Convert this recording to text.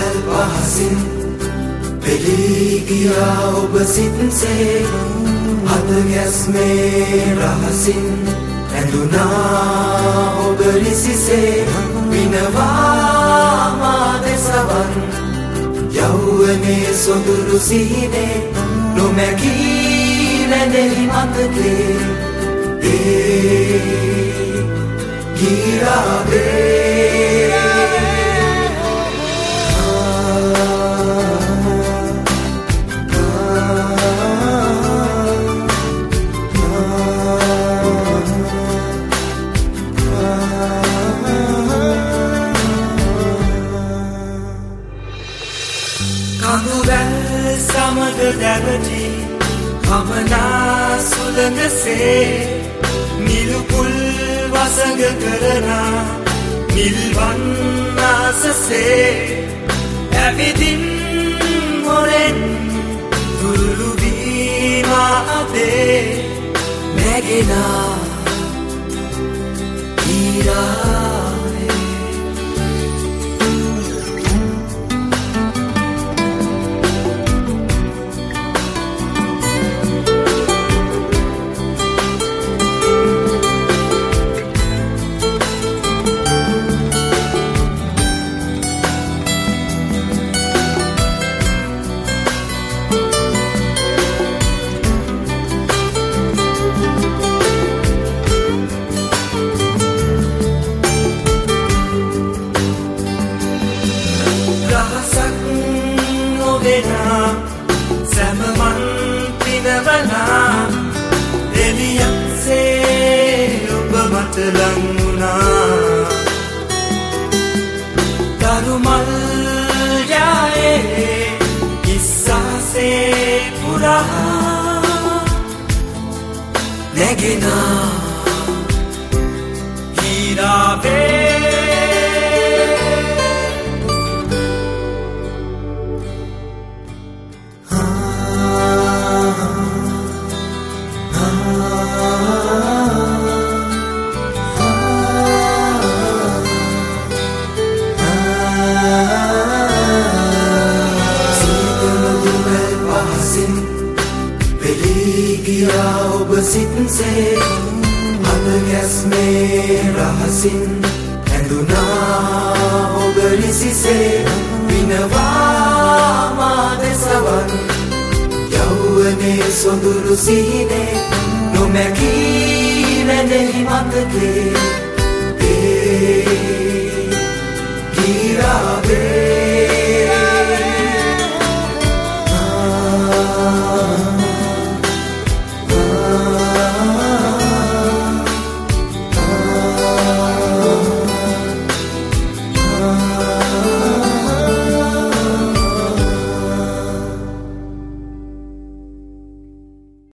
වැල් පහසින් පෙළී ගියා ඔබ සිත්සේ හද ගැස්මේ රහසින් ඇඳුනා ඔබ රිසිසේ විනවා මා දෙසවන් යෞවනේ සොඳුරු සිහිනේ නොමැකී රැඳෙහි මතකේ ගිරාවේ කඳුවැල් සමග දැවටි කමනා සුළඟසේ නිලුපුල් වසඟ කරනා නිල්වන් ආසසේ ඇවිදින් මොරෙන් තුරුළු වීමා අදේ නැගෙනා ඊරාවේ සැමවන් පිනවනා එලියක්සේ ඔබ මට ලං වුණා දරුමල් යායේ ඉස්සාසේ පුරා නැගෙනා හීරාවේ පෙළී ගියා ඔබ සිත්සේ හද ගැස්මේ රහසින් ඇඳුනා ඔබ රිසිසේ විනවා මා දෙසවන් යෞවනේ සොඳුරු සිහිනේ නොමැකී රැඳෙහි මතකේ ගිරාවේ